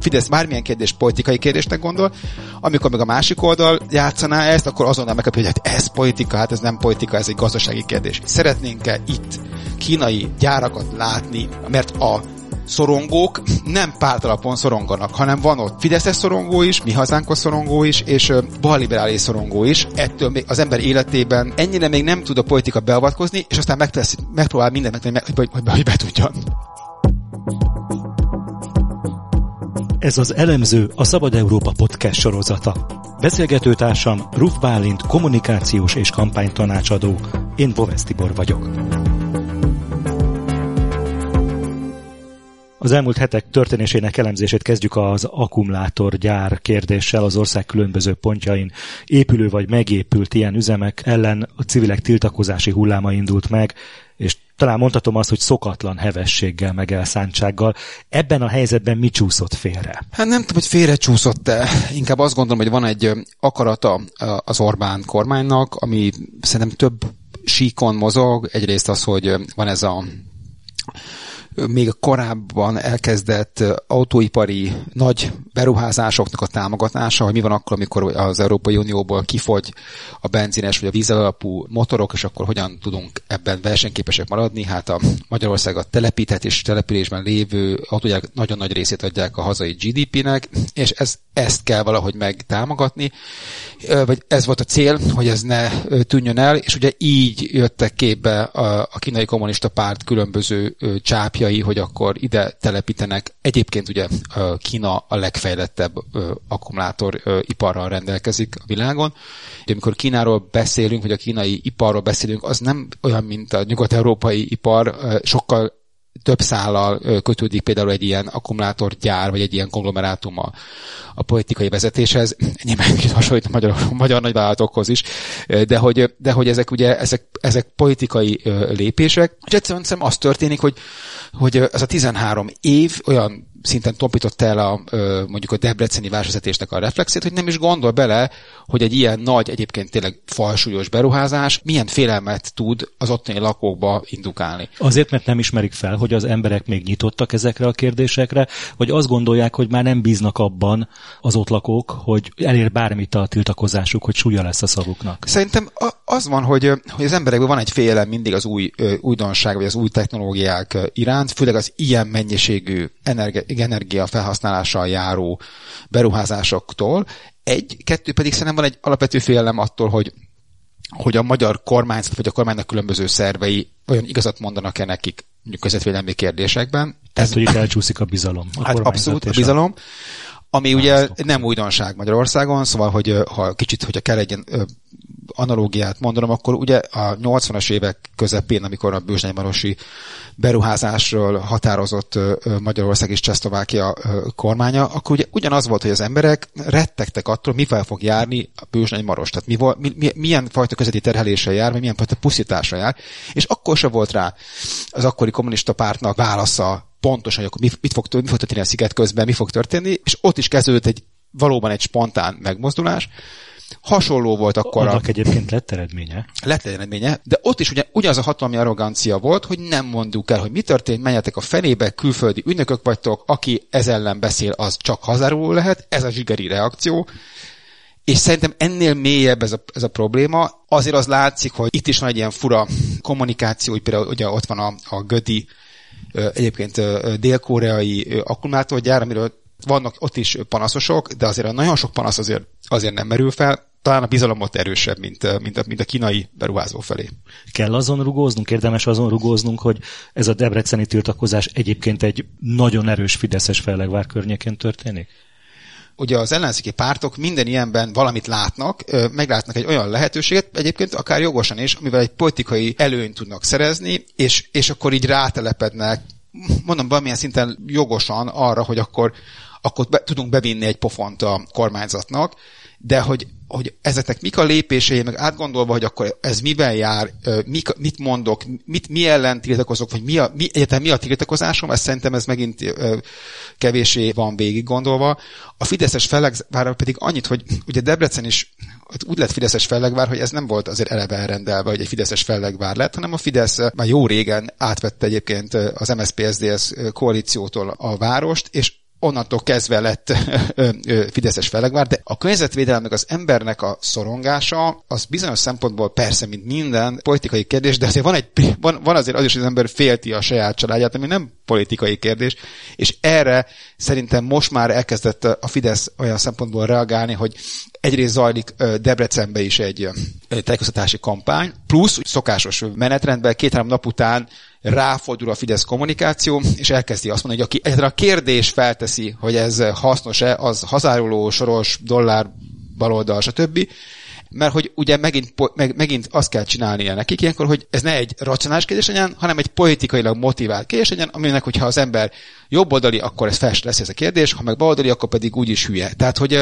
Fidesz bármilyen kérdés politikai kérdésnek gondol, amikor meg a másik oldal játszaná ezt, akkor azonnal megkapja, hogy hát ez politika, hát ez nem politika, ez egy gazdasági kérdés. Szeretnénk-e itt kínai gyárakat látni, mert a szorongók nem pártalapon szoronganak, hanem van ott fideszes szorongó is, mi hazánkos szorongó is, és balliberális szorongó is. Ettől még az ember életében ennyire még nem tud a politika beavatkozni, és aztán megpróbál mindent megtenni, hogy be tudjon. Ez az Elemző, a Szabad Európa podcast sorozata. Beszélgetőtársam Ruf Bálint, kommunikációs és kampánytanácsadó. Én Bovesz Tibor vagyok. Az elmúlt hetek történésének elemzését kezdjük az akkumulátorgyár kérdéssel. Az ország különböző pontjain épülő vagy megépült ilyen üzemek ellen a civilek tiltakozási hulláma indult meg, és talán mondhatom azt, hogy szokatlan hevességgel meg elszántsággal. Ebben a helyzetben mi csúszott félre? Hát nem tudom, hogy félre csúszott-e. Inkább azt gondolom, hogy van egy akarata az Orbán kormánynak, ami szerintem több síkon mozog. Egyrészt az, hogy van ez a még korábban elkezdett autóipari nagy beruházásoknak a támogatása, hogy mi van akkor, amikor az Európai Unióból kifogy a benzines vagy a vízalapú motorok, és akkor hogyan tudunk ebben versenyképesek maradni. Hát a Magyarország a telepített és településben lévő autógyárak nagyon nagy részét adják a hazai GDP-nek, és ezt kell valahogy megtámogatni, vagy ez volt a cél, hogy ez ne tűnjön el, és ugye így jöttek képbe a kínai kommunista párt különböző csápjai, hogy akkor ide telepítenek. Egyébként ugye Kína a legfejlettebb akkumulátoriparral rendelkezik a világon. De amikor Kínáról beszélünk, vagy a kínai iparról beszélünk, az nem olyan, mint a nyugat-európai ipar, sokkal több szállal kötődik például egy ilyen akkumulátorgyár, vagy egy ilyen konglomerátum a politikai vezetéshez. Nyilván kicsit hasonlít a magyar nagyvállalatokhoz is, de hogy ezek ugye ezek politikai lépések. És egyszerűen az történik, hogy ez a 13 év olyan szinten tompította el mondjuk a debreceni városvezetésnek a reflexét, hogy nem is gondol bele, hogy egy ilyen nagy, egyébként tényleg falsúlyos beruházás milyen félelmet tud az ottani lakókba indukálni. Azért, mert nem ismerik fel, hogy az emberek még nyitottak ezekre a kérdésekre, vagy azt gondolják, hogy már nem bíznak abban az ott lakók, hogy elér bármit a tiltakozásuk, hogy súlya lesz a szavuknak. Szerintem az van, hogy az emberekben van egy félelem mindig az újdonság, vagy az új technológiák iránt, főleg az ilyen mennyiségű energia felhasználással járó beruházásoktól. Kettő pedig szerintem van egy alapvető félelem attól, hogy a magyar kormányzat, vagy a kormánynak különböző szervei olyan igazat mondanak-e nekik mondjuk közvetvédelmi kérdésekben. Tehát, hogy itt elcsúszik a bizalom. Hát abszolút a bizalom, ami ugye nem újdonság Magyarországon, szóval, hogyha kell egy analógiát mondanom, akkor ugye a 80-as évek közepén, amikor a bősdei-marosi beruházásról határozott Magyarország és Csehszlovákia kormánya, akkor ugye ugyanaz volt, hogy az emberek rettegtek attól, mivel fog járni a Bősdei-Maros. Tehát milyen fajta közötti terheléssel jár, vagy milyen fajta pusztításra jár, és akkor se volt rá az akkori kommunista pártnak válasza pontosan, hogy akkor mi fog történni a sziget közben, mi fog történni, és ott is kezdődött valóban egy spontán megmozdulás. Hasonló volt akkor. Annak egyébként lett eredménye. Lett eredménye, de ott is ugyanaz a hatalmi arrogancia volt, hogy nem mondjuk el, hogy mi történt, menjetek a fenébe, külföldi ügynökök vagytok, aki ez ellen beszél, az csak hazáról lehet, ez a zsigeri reakció. És szerintem ennél mélyebb ez a probléma. Azért az látszik, hogy itt is van egy ilyen fura kommunikáció, hogy például ugye ott van a Gödi, egyébként dél-koreai akkumulátorgyár, amiről vannak ott is panaszosok, de azért nagyon sok panasz azért nem merül fel. Talán a bizalom ott erősebb, mint a kínai beruházó felé. Kell azon rugóznunk, érdemes azon rugóznunk, hogy ez a debreceni tiltakozás egyébként egy nagyon erős fideszes Fellegvár környékén történik? Ugye az ellenzéki pártok minden ilyenben valamit látnak, meglátnak egy olyan lehetőséget, egyébként akár jogosan is, amivel egy politikai előnyt tudnak szerezni, és akkor így rátelepednek, mondom, valamilyen szinten jogosan arra, hogy akkor tudunk bevinni egy pofont a kormányzatnak, de hogy ezeknek mik a lépései, meg átgondolva, hogy akkor ez mivel jár, mit mondok, mi ellen tiltakozok, vagy egyáltalán mi a tiltakozásom, ez szerintem ez megint kevéssé van végig gondolva. A fideszes Fellegvár pedig annyit, hogy ugye Debrecen is úgy lett fideszes Fellegvár, hogy ez nem volt azért eleve elrendelve, hogy egy fideszes Fellegvár lett, hanem a Fidesz már jó régen átvette egyébként az MSZP-SZDSZ koalíciótól a várost, és onnantól kezdve lett fideszes Fellegvár, de a környezetvédelemnek az embernek a szorongása, az bizonyos szempontból persze, mint minden politikai kérdés, de azért van azért az is, hogy az ember félti a saját családját, ami nem politikai kérdés, és erre szerintem most már elkezdett a Fidesz olyan szempontból reagálni, hogy egyrészt zajlik Debrecenben is egy tájékoztatási kampány, plusz szokásos menetrendben 2-3 nap után ráfordul a Fidesz kommunikáció, és elkezdi azt mondani, hogy aki egyáltalán a kérdés felteszi, hogy ez hasznos-e, az hazáruló, Soros, Dollár, baloldal, stb. Mert hogy ugye megint azt kell csinálnia nekik ilyenkor, hogy ez ne egy racionális kérdés legyen, hanem egy politikailag motivált kérdés legyen, aminek, hogyha az ember jobboldali, akkor ez fest lesz ez a kérdés, ha meg baloldali, akkor pedig úgyis hülye. Tehát, hogy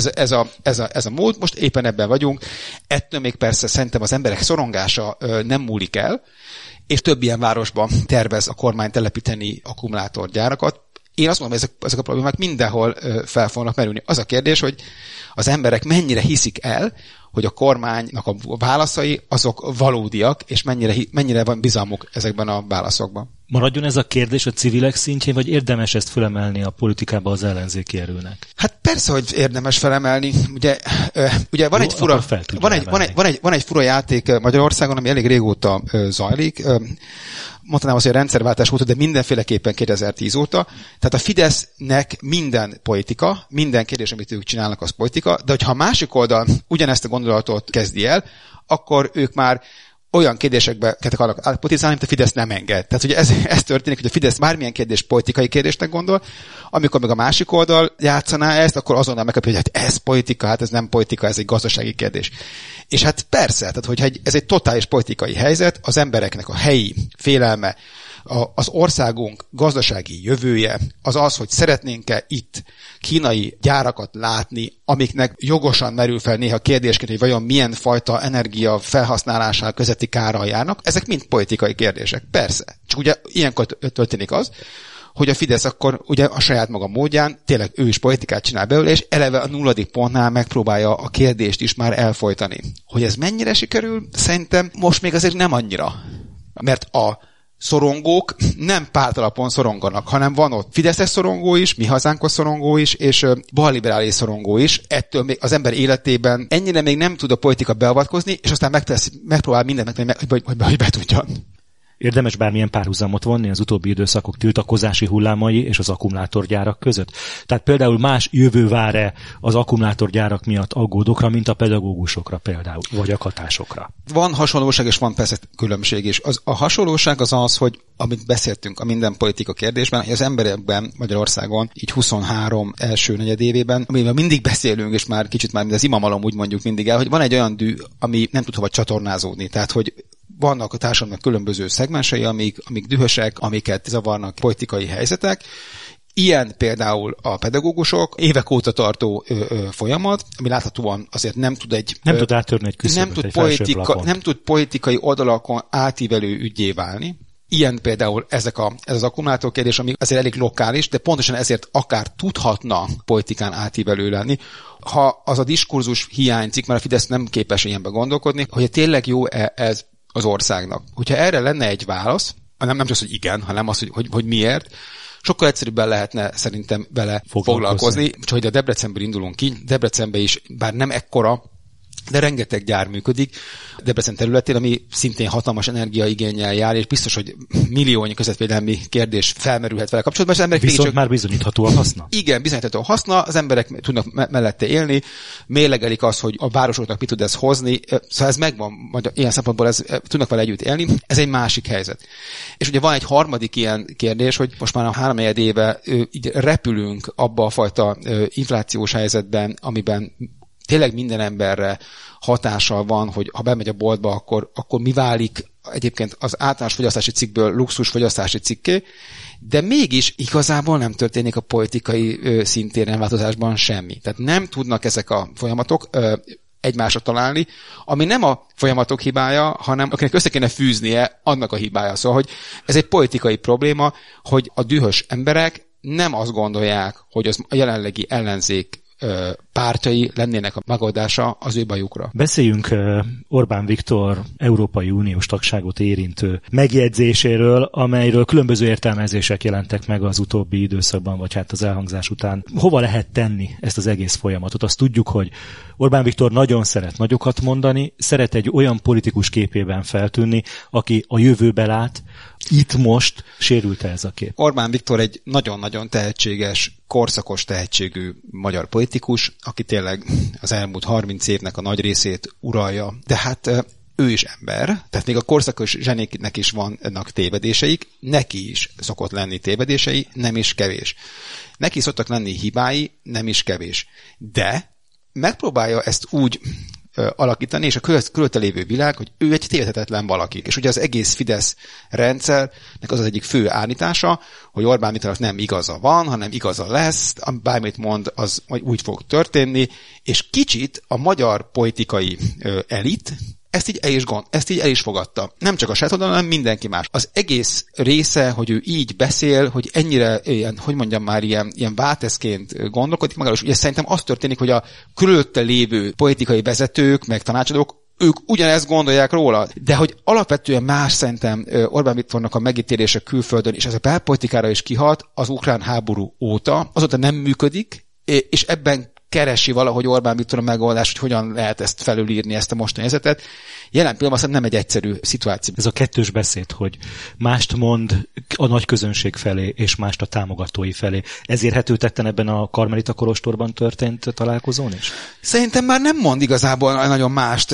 ez a mód, most éppen ebben vagyunk. Ettől még persze szerintem az emberek szorongása nem múlik el, és több ilyen városban tervez a kormány telepíteni akkumulátorgyárakat. Én azt mondom, hogy ezek a problémák mindenhol fel fognak merülni. Az a kérdés, hogy az emberek mennyire hiszik el, hogy a kormánynak a válaszai azok valódiak, és mennyire van bizalmuk ezekben a válaszokban. Maradjon ez a kérdés a civilek szintjén, vagy érdemes ezt felemelni a politikába az ellenzéki erőnek? Hát persze, hogy érdemes felemelni. Ugye van, van egy fura játék Magyarországon, ami elég régóta zajlik. Mondanám azt, hogy a rendszerváltás óta, de mindenféleképpen 2010 óta. Tehát a Fidesznek minden politika, minden kérdés, amit ők csinálnak, az politika, de hogyha a másik oldal ugyanezt a gondolatot kezdi el, akkor ők már olyan kérdésekbe akarnak átpolitizálni, amit a Fidesz nem enged. Tehát ugye ez történik, hogy a Fidesz bármilyen kérdés politikai kérdésnek gondol, amikor meg a másik oldal játszaná ezt, akkor azonnal megkapja, hogy hát ez politika, hát ez nem politika, ez egy gazdasági kérdés. És hát persze, tehát hogyha ez egy totális politikai helyzet, az embereknek a helyi félelme, az országunk gazdasági jövője az az, hogy szeretnénk-e itt kínai gyárakat látni, amiknek jogosan merül fel néha kérdésként, hogy vajon milyen fajta energia felhasználással közötti kárral járnak. Ezek mind politikai kérdések. Persze. Csak ugye ilyenkor történik az, hogy a Fidesz akkor ugye a saját maga módján tényleg ő is politikát csinál belőle, és eleve a 0. pontnál megpróbálja a kérdést is már elfojtani. Hogy ez mennyire sikerül? Szerintem most még azért nem annyira. Mert a szorongók nem pártalapon szoronganak, hanem van ott fideszes szorongó is, mi hazánkos szorongó is, és balliberális szorongó is. Ettől még az ember életében ennyire még nem tud a politika beavatkozni, és aztán megpróbál mindent megtenni, hogy be tudjon. Érdemes bármilyen párhuzamot vonni az utóbbi időszakok tiltakozási hullámai és az akkumulátorgyárak között? Tehát például más jövő vár-e az akkumulátorgyárak miatt aggódókra, mint a pedagógusokra például, vagy a katásokra? Van hasonlóság, és van persze különbség is. A hasonlóság az, hogy amit beszéltünk a minden politika kérdésben, hogy az emberekben Magyarországon így 23 első negyedévében, amivel mindig beszélünk, és már kicsit mint az imamalom úgy mondjuk mindig el, hogy van egy olyan dű, ami nem tud hova csatornázódni. Tehát, hogy vannak a társadalomnak különböző szegmensei, amik dühösek, amiket zavarnak politikai helyzetek. Ilyen például a pedagógusok, évek óta tartó folyamat, ami láthatóan azért nem tud áttörni egy küszöböt, nem tud politikai oldalakon átívelő ügyé válni. Ilyen például ez az akkumulátor kérdés, ami azért elég lokális, de pontosan ezért akár tudhatna politikán átívelő lenni. Ha az a diskurzus hiányzik, mert a Fidesz nem képes ilyenbe gondolkodni, hogy tényleg jó-e ez az országnak. Hogyha erre lenne egy válasz, nem csak az, hogy igen, hanem az, hogy miért, sokkal egyszerűbben lehetne szerintem vele foglalkozni. Csak hogy a Debrecenből indulunk ki, Debrecenben is, bár nem ekkora, de rengeteg gyár működik Debrecen területén, ami szintén hatalmas energiaigénnyel jár, és biztos, hogy milliónyi közvetvédelmi kérdés felmerülhet vele kapcsolatban. És az emberek viszont már bizonyítható a haszna. Igen, bizonyítható a haszna, az emberek tudnak mellette élni, mérlegelik azt, hogy a városoknak mit tud ez hozni, szóval ez megvan, ilyen szempontból tudnak vele együtt élni, ez egy másik helyzet. És ugye van egy harmadik ilyen kérdés, hogy most már a 3-4 éve így repülünk abba a fajta inflációs helyzetben, amiben tényleg minden emberre hatással van, hogy ha bemegy a boltba, akkor mi válik egyébként az általános fogyasztási cikkből luxus fogyasztási cikké, de mégis igazából nem történik a politikai szintéren változásban semmi. Tehát nem tudnak ezek a folyamatok egymásra találni, ami nem a folyamatok hibája, hanem akinek össze kéne fűznie, annak a hibája. Szóval, hogy ez egy politikai probléma, hogy a dühös emberek nem azt gondolják, hogy az a jelenlegi ellenzék pártjai lennének a megoldása az ő bajukra. Beszéljünk Orbán Viktor Európai Uniós tagságot érintő megjegyzéséről, amelyről különböző értelmezések jelentek meg az utóbbi időszakban, vagy hát az elhangzás után. Hova lehet tenni ezt az egész folyamatot? Azt tudjuk, hogy Orbán Viktor nagyon szeret nagyokat mondani, szeret egy olyan politikus képében feltűnni, aki a jövőbe lát. Itt most sérült-e ez a kép? Orbán Viktor egy nagyon-nagyon tehetséges, korszakos tehetségű magyar politikus, aki tényleg az elmúlt 30 évnek a nagy részét uralja. De hát ő is ember, tehát még a korszakos zsenéknek is vannak tévedéseik, neki is szokott lenni tévedései, nem is kevés. Neki szoktak lenni hibái, nem is kevés. De megpróbálja ezt úgy alakítani, és a körülötte lévő világ, hogy ő egy tévedhetetlen valaki. És ugye az egész Fidesz rendszernek az egyik fő állítása, hogy Orbán Viktornak nem igaza van, hanem igaza lesz, bármit mond, az úgy fog történni, és kicsit a magyar politikai elit ezt így el is fogadta. Nem csak a saját oldalon, hanem mindenki más. Az egész része, hogy ő így beszél, hogy ennyire, ilyen válteszként gondolkodik magáról, és ugye szerintem az történik, hogy a körülötte lévő politikai vezetők, meg tanácsadók, ők ugyanezt gondolják róla, de hogy alapvetően más szerintem Orbán Viktornak a megítélése külföldön, és ez a belpolitikára is kihat az ukrán háború óta, azóta nem működik, és ebben keresi valahogy Orbán Viktor a megoldást, hogy hogyan lehet ezt felülírni, ezt a mostani helyzetet. Jelen pillanatban nem egy egyszerű szituáció. Ez a kettős beszéd, hogy mást mond a nagy közönség felé, és mást a támogatói felé. Ez érhető tetten ebben a Karmelita kolostorban történt találkozón is? Szerintem már nem mond igazából nagyon mást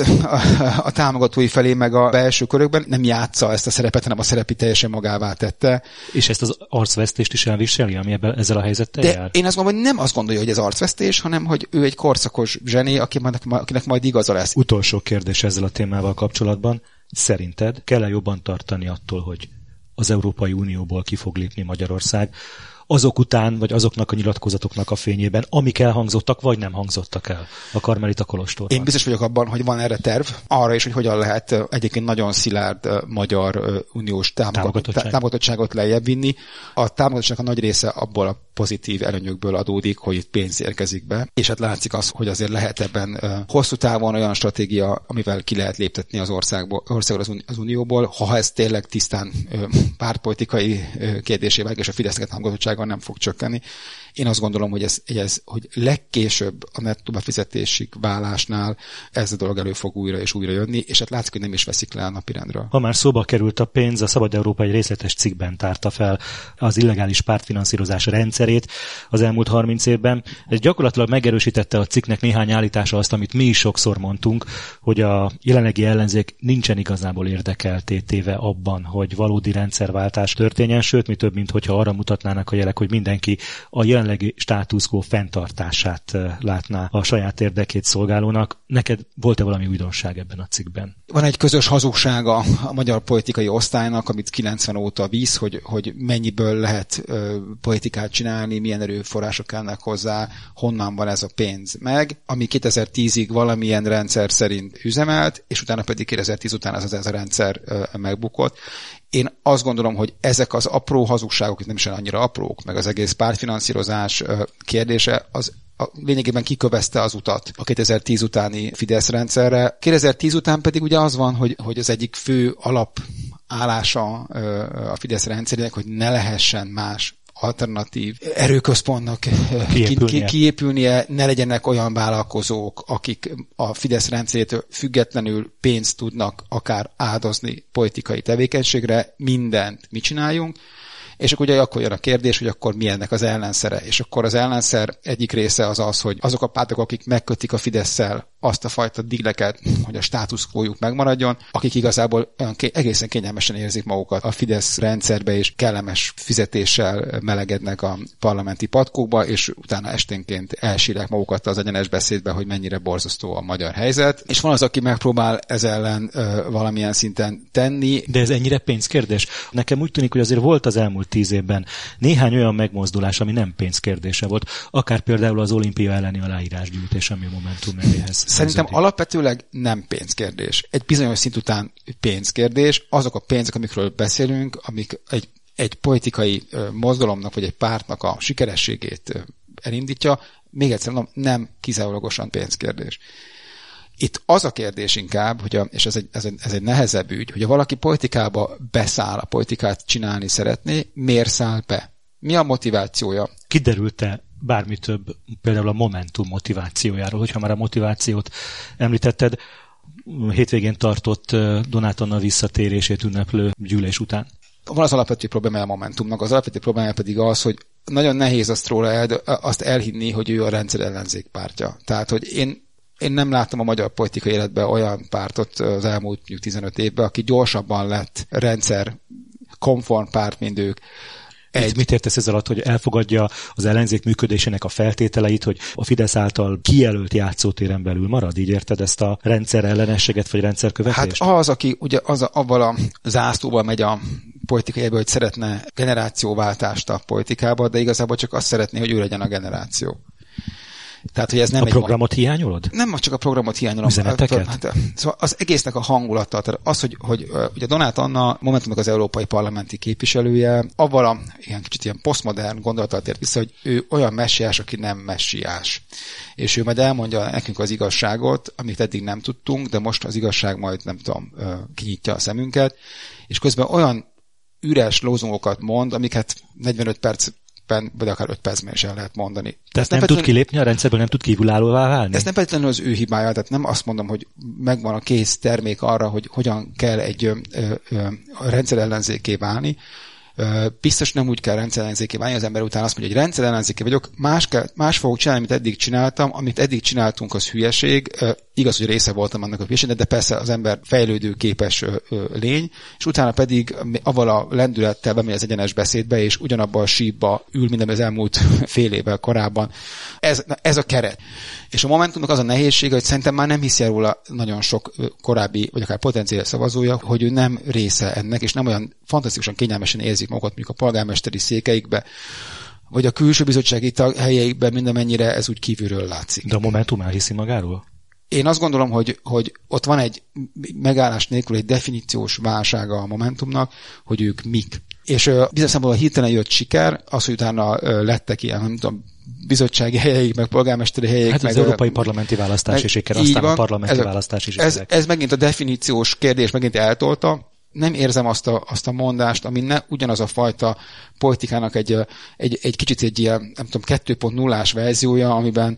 a támogatói felé, meg a belső körökben. Nem játsza ezt a szerepet, hanem a szerepi teljesen magává tette. És ezt az arcvesztést is elviseli, ami ezzel a helyzettel jár? Én azt gondolom, hogy nem azt gondolja, hogy ez arcvesztés, hanem hogy ő egy korszakos zseni, akinek majd igaza lesz. Utolsó kérdés ezzel a témával kapcsolatban. Szerinted kell-e jobban tartani attól, hogy az Európai Unióból ki fog lépni Magyarország, azok után, vagy azoknak a nyilatkozatoknak a fényében, amik elhangzottak, vagy nem hangzottak el a Karmelita kolostorban? Én biztos vagyok abban, hogy van erre terv, arra is, hogy hogyan lehet egyébként nagyon szilárd magyar uniós támogatottságot lejjebb vinni. A támogatottságnak a nagy része abból a pozitív előnyökből adódik, hogy itt pénz érkezik be, és hát látszik az, hogy azért lehet ebben hosszú távon olyan stratégia, amivel ki lehet léptetni az országból az unióból, ha ez tényleg tisztán pártpolitikai kérdésé válik, és a Fidesznek támogatottsága nem fog csökkenni. Én azt gondolom, hogy hogy legkésőbb a nettó befizetésig válásnál ez a dolog elő fog újra és újra jönni, és hát látszik, hogy nem is veszik le a napirendről. Ha már szóba került a pénz, a Szabad Európa egy részletes cikkben tárta fel az illegális pártfinanszírozás rendszerét az elmúlt 30 évben. Ez gyakorlatilag megerősítette a cikknek néhány állítása azt, amit mi is sokszor mondtunk, hogy a jelenlegi ellenzék nincsen igazából érdekelté téve abban, hogy valódi rendszerváltás történjen, sőt, mi több, mint hogyha arra mutatnának a jelek, hogy mindenki a jelenlegi status quo fenntartását látná a saját érdekét szolgálónak. Neked volt-e valami újdonság ebben a cikkben? Van egy közös hazugsága a magyar politikai osztálynak, amit 90 óta víz, hogy mennyiből lehet politikát csinálni, milyen erőforrások kellnek hozzá, honnan van ez a pénz meg, ami 2010-ig valamilyen rendszer szerint üzemelt, és utána pedig 2010 után ez a rendszer megbukott. Én azt gondolom, hogy ezek az apró hazugságok, nem is annyira aprók, meg az egész pártfinanszírozás kérdése, az lényegében kikövezte az utat a 2010 utáni Fidesz rendszerre. 2010 után pedig ugye az van, hogy az egyik fő alapállása a Fidesz rendszerének, hogy ne lehessen más alternatív erőközpontnak kiépülnie, ne legyenek olyan vállalkozók, akik a Fidesz rendszerétől függetlenül pénzt tudnak akár áldozni politikai tevékenységre, mindent mi csináljunk, és akkor jön a kérdés, hogy akkor mi ennek az ellenszere. És akkor az ellenszer egyik része az, hogy azok a pártok, akik megkötik a Fidesszel azt a fajta díleket, hogy a status quo-juk megmaradjon, akik igazából egészen kényelmesen érzik magukat a Fidesz rendszerbe, és kellemes fizetéssel melegednek a parlamenti patkókba, és utána esténként elsírják magukat az egyenes beszédbe, hogy mennyire borzasztó a magyar helyzet. És van az, aki megpróbál ez ellen valamilyen szinten tenni. De ez ennyire pénzkérdés? Nekem úgy tűnik, hogy azért volt az elmúlt 10 évben néhány olyan megmozdulás, ami nem pénzkérdése volt, akár például az olimpia elleni aláírásgyűjtés, ami a Momentum nevéhez. Szerintem alapvetőleg nem pénzkérdés. Egy bizonyos szint után pénzkérdés. Azok a pénzek, amikről beszélünk, amik egy politikai mozgalomnak vagy egy pártnak a sikerességét elindítja, még egyszer mondom, nem kizárólagosan pénzkérdés. Itt az a kérdés inkább, és ez egy nehezebb ügy, hogy ha valaki politikába beszáll, a politikát csinálni szeretné, miért száll be? Mi a motivációja? Kiderült-e bármi több, például a Momentum motivációjáról, hogyha már a motivációt említetted, hétvégén tartott Donát Anna visszatérését ünneplő gyűlés után? Van az alapvető problémája a Momentumnak, az alapvető problémája pedig az, hogy nagyon nehéz azt elhinni, hogy ő a rendszer ellenzék pártja. Tehát, hogy én nem láttam a magyar politikai életben olyan pártot az elmúlt 15 évben, aki gyorsabban lett rendszer konform párt, mint ők. Mit értesz ez alatt, hogy elfogadja az ellenzék működésének a feltételeit, hogy a Fidesz által kijelölt játszótéren belül marad? Így érted ezt a rendszer ellenességet, vagy rendszerkövetést? Hát az, aki ugye avval a zászlóval megy a politikai életbe, hogy szeretne generációváltást a politikába, de igazából csak azt szeretné, hogy ő legyen a generáció. Tehát, hogy ez nem a programot hiányolod? Nem csak a programot hiányolom. Üzeneteket? Szóval az egésznek a hangulata, tehát az, hogy ugye Donát Anna Momentumnak az európai parlamenti képviselője, avval ilyen kicsit ilyen posztmodern gondolattal tért vissza, hogy ő olyan messiás, aki nem messiás. És ő majd elmondja nekünk az igazságot, amit eddig nem tudtunk, de most az igazság majd, nem tudom, kinyitja a szemünket, és közben olyan üres lózungokat mond, amiket 45 percben, vagy akár 5 percben is el lehet mondani. Tehát nem tud kilépni a rendszerből, nem tud kívülállóvá válni? Ez nem feltétlenül az ő hibája, tehát nem azt mondom, hogy megvan a kész termék arra, hogy hogyan kell egy rendszerellenzéké válni. Biztos nem úgy kell rendszerellenzéké válni, az ember után azt mondja, hogy rendszerellenzéké vagyok, más fogok csinálni, amit eddig csináltam, amit eddig csináltunk, az hülyeség. Igaz, hogy része voltam annak a hülyeségnek, de persze az ember fejlődő képes lény, és utána pedig avval a lendülettel bemegy az egyenes beszédbe, és ugyanabban a sípba ül, mint az elmúlt fél évvel korábban. Ez a keret. És a Momentumnak az a nehézsége, hogy szerintem már nem hiszi róla nagyon sok korábbi, vagy akár potenciális szavazója, hogy ő nem része ennek, és nem olyan fantasztikusan kényelmesen érzik magukat, mondjuk a polgármesteri székeikbe, vagy a külső bizottsági helyeikben, mindenmennyire ez úgy kívülről látszik. De a Momentum elhiszi magáról? Én azt gondolom, hogy ott van egy megállás nélkül egy definíciós válsága a Momentumnak, hogy ők mik. És bizonyos szempontból a hirtelen jött siker, az, hogy utána lettek ilyen, nem tudom, bizottsági helyeik, meg polgármesteri helyeik. Hát az európai parlamenti választási siker, aztán a parlamenti választási sikerek. Ez megint a definíciós kérdés megint eltolta. Nem érzem azt a mondást, ami ugyanaz a fajta politikának egy kicsit egy ilyen, nem tudom, 2.0-ás verziója,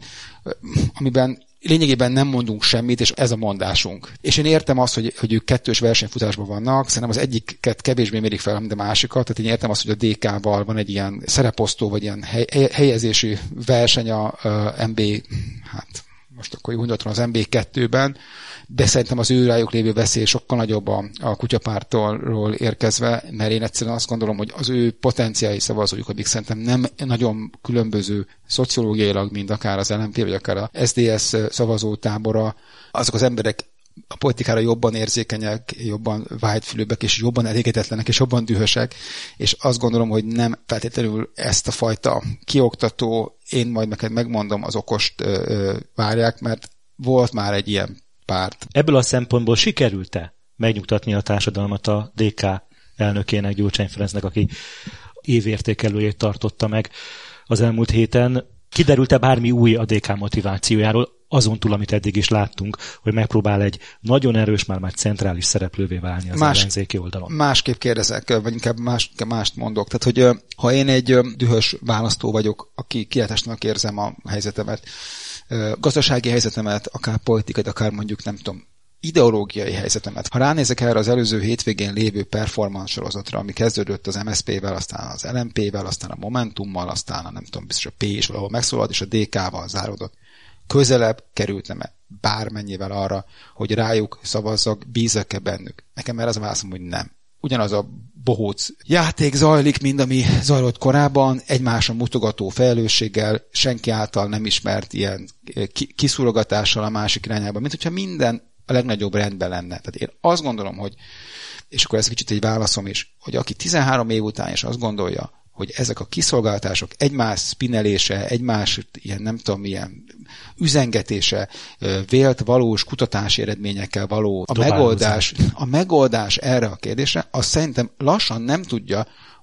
amiben lényegében nem mondunk semmit, és ez a mondásunk. És én értem azt, hogy ők kettős versenyfutásban vannak, szerintem az egyiket kevésbé mérik fel, mint a másikat, tehát én értem azt, hogy a DK-val van egy ilyen szereposztó, vagy ilyen helyezési verseny a MB, hát most akkor úgy mondhatom az MB2-ben, de szerintem az ő rájuk lévő veszély sokkal nagyobb a kutyapártól érkezve, mert én egyszerűen azt gondolom, hogy az ő potenciális szavazójuk, akik szerintem nem nagyon különböző szociológiailag, mint akár az LMP, vagy akár a SZDSZ szavazótábora, azok az emberek a politikára jobban érzékenyek, jobban vágyfülőbbek, és jobban elégedetlenek, és jobban dühösek, és azt gondolom, hogy nem feltétlenül ezt a fajta kioktató, én majd neked megmondom, az okost várják, mert volt már egy ilyen párt. Ebből a szempontból sikerült-e megnyugtatni a társadalmat a DK elnökének, Gyurcsány Ferencnek, aki évértékelőjét tartotta meg az elmúlt héten? Kiderült-e bármi új a DK motivációjáról, azon túl, amit eddig is láttunk, hogy megpróbál egy nagyon erős, már centrális szereplővé válni az ellenzéki oldalon? Másképp kérdezek, vagy inkább mást mondok. Tehát, hogy ha én egy dühös választó vagyok, aki kiáltásnak érzem a helyzetemet, gazdasági helyzetemet, akár politikai, akár mondjuk, nem tudom, ideológiai helyzetemet. Ha ránézek erre az előző hétvégén lévő performance sorozatra, ami kezdődött az MSZP-vel, aztán az LMP-vel, aztán a Momentummal, aztán a nem tudom, biztos a P is valahol megszólalt, és a DK-val záródott. Közelebb kerültem-e bármennyivel arra, hogy rájuk szavazzak, bízek-e bennük? Nekem erre az a válaszom, hogy nem. Ugyanaz a bohóc játék zajlik, mint ami zajlott korábban, egymásra mutogató felelősséggel, senki által nem ismert ilyen kiszúrogatással a másik irányába, mint hogyha minden a legnagyobb rendben lenne. Tehát én azt gondolom, hogy, és akkor ez kicsit egy válaszom is, hogy aki 13 év után is azt gondolja, hogy ezek a kiszolgáltatások egymás szpinelése, egymás ilyen nem tudom milyen üzengetése, vélt valós kutatási eredményekkel való a megoldás erre a kérdésre, azt szerintem lassan nem tudja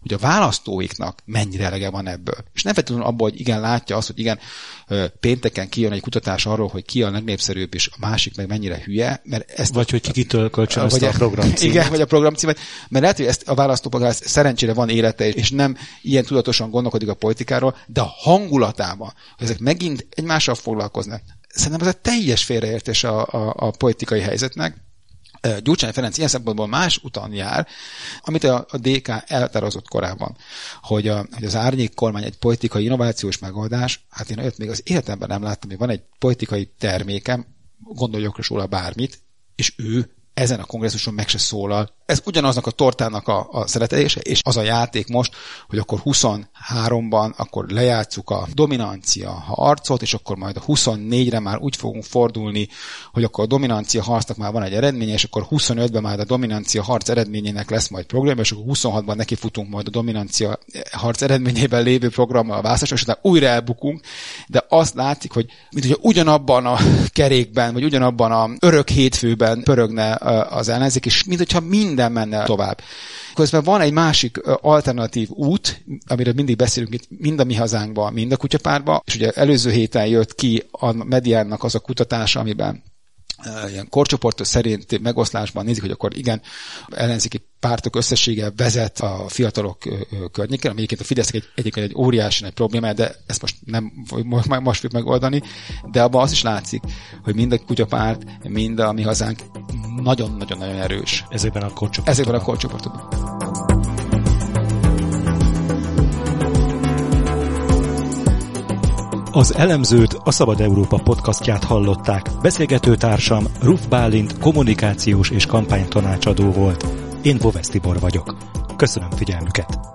hogy a választóiknak mennyire elege van ebből. És nem feltétlenül abból, hogy igen, látja azt, hogy igen, pénteken kijön egy kutatás arról, hogy ki a legnépszerűbb, és a másik meg mennyire hülye, mert ezt... Vagy hogy kitől kölcsönözte a programcímet. Igen, vagy a programcímet, mert lehet, hogy ezt a választópolgár szerencsére van élete, és nem ilyen tudatosan gondolkodik a politikáról, de a hangulatában, hogy ezek megint egymással foglalkoznak. Szerintem ez egy teljes félreértés a politikai helyzetnek. Gyurcsány Ferenc ilyen szempontból más utan jár, amit a DK eltározott korábban, hogy az árnyék kormány egy politikai innovációs megoldás, hát én olyat még az életemben nem láttam, hogy van egy politikai termékem, gondoljak róla bármit, és ő ezen a kongresszuson meg se szólal. Ez ugyanaznak a tortának a szeretelése, és az a játék most, hogy akkor 23-ban akkor lejátszuk a dominancia harcot, és akkor majd a 24-re már úgy fogunk fordulni, hogy akkor a dominancia harcnak már van egy eredménye, és akkor 25-ben már a dominancia harc eredményének lesz majd program, és akkor 26-ban nekifutunk majd a dominancia harc eredményében lévő programmal a választáson, és utána újra elbukunk, de azt látszik, hogy mint hogy ugyanabban a kerékben, vagy ugyanabban a örök hétfőben pörögne az ellenzék, és mint hogyha minden menne tovább. Közben van egy másik alternatív út, amiről mindig beszélünk itt, mind a Mi Hazánkban, mind a Kutyapártban, és ugye előző héten jött ki a Mediánnak az a kutatása, amiben ilyen korcsoportos szerinti megoszlásban nézik, hogy akkor igen, ellenzéki pártok összessége vezet a fiatalok környéken, ami egyébként a Fidesznek egyébként egy óriási nagy probléma, de ezt most nem most fogjuk megoldani, de abban az is látszik, hogy mind a Kutyapárt, mind a Mi Hazánk nagyon-nagyon-nagyon erős. Ezekben a korcsoportokban. Az Elemzőt, a Szabad Európa podcastját hallották. Beszélgetőtársam Ruf Bálint kommunikációs és kampánytanácsadó volt. Én Bovesz Tibor vagyok. Köszönöm figyelmüket!